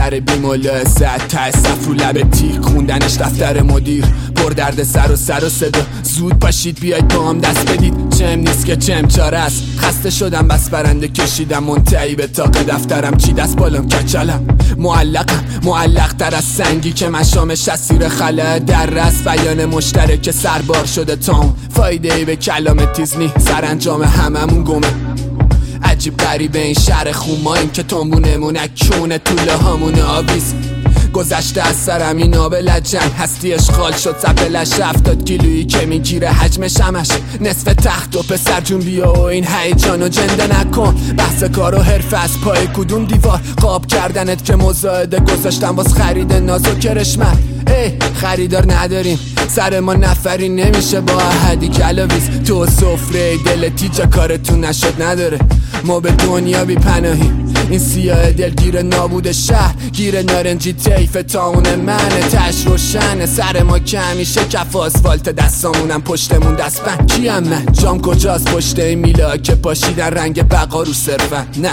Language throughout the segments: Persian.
سر بی‌ملاحظت ته صف رو لب تیغ خوندنش دفتر مدیر پر درد سر و صدا زود پاشید بیاید با هم دست بدید چم نیست که چم چاره است خسته شدم بس برنده کشیدم منتهی به تاق دفترم چی دست بالام کچلم معلق تر از سنگی که مشامش اسیر خلأ در رس بیان مشترک سربار شده تام فایده ای به کلام تیز نی سرانجام هممون گمه عجیب غریبه این شهر خوماییم که تنبونمون اکونه طوله هامون آویز گذشته از سرم این آب لجنگ هستی اشغال شد سپلش 70 کیلویی که میگیره حجمش همش نصف تخت و پسر جون بیا و این هیجانو جنده نکن بحث کار و حرفه از پای کدوم دیوار قاب کردنت که مزاحده گذاشتم واس خرید ناز و کرشمت خریدار نداریم سر ما نفری نمیشه با احدی کلاویز تو سفره دلتی جا کارتون نشد نداره ما به دنیا بی پناهیم این سیاه دلگیر نابود شهر گیر نارنجی تیف تاون منه تش روشنه سر ما که همیشه کف آسفالت دستامونم پشتمون دستبند کیم من جام کجاست پشت این میلا که پاشیدن رنگ بقا رو صرفن نه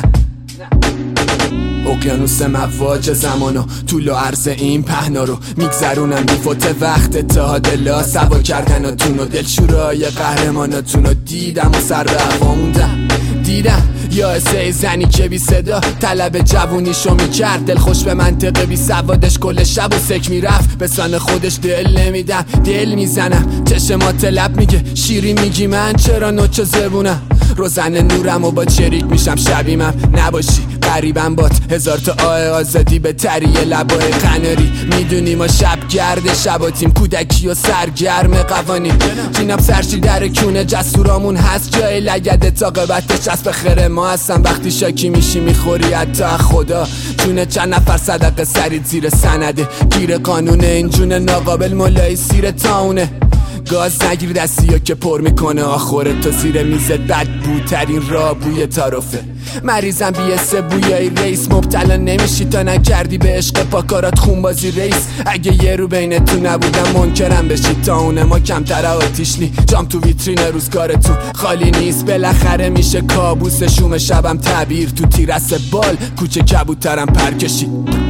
اقیانوس مواج زمانو طول و عرض این پهنا رو میگذرونم بی فوت وقت اتحاد لا سوا کردناتون و دلشورای قهرماناتون رو دیدم و سر به هوا موندم دیدم یا اسه زنی که بی صدا طلب جوونیشو میکرد دل خوش به منطقه بی سوادش کل شب و سک میرفت به سان خودش دل نمیدم دل میزنم چشمات لب میگه شیری میگی من چرا نوچه زبونم روزن نورم و با چریک میشم شبیمم نباشی قریبم بات هزار تا آزادی به تریه لبای قناری میدونی ما شب گرده شباتیم کودکی و سرگرم قوانین جینم سرشی در کونه جسورامون هست جای لگده تا قبطش از بخره ما هستم وقتی شاکی میشی میخوری حتی خدا جونه چند نفر صدقه سرید زیر سنده گیر قانونه این جون ناقابل ملایی سیر تاونه گاز نگیر دستیو که پر میکنه آخوره تو زیر میزت بد بوترین را بوی تارفه مریضم بیسه بویای ریس مبتلا نمیشی تا نکردی به عشق پاکارات خونبازی ریس اگه یه رو بینتون نبودم منکرم بشید تا اونه ما کمتر آتیش نی جام تو ویترین روزگارتون خالی نیست بالاخره میشه کابوس شوم شبم تعبیر تو تیرس بال کوچه کبوترم پر کشید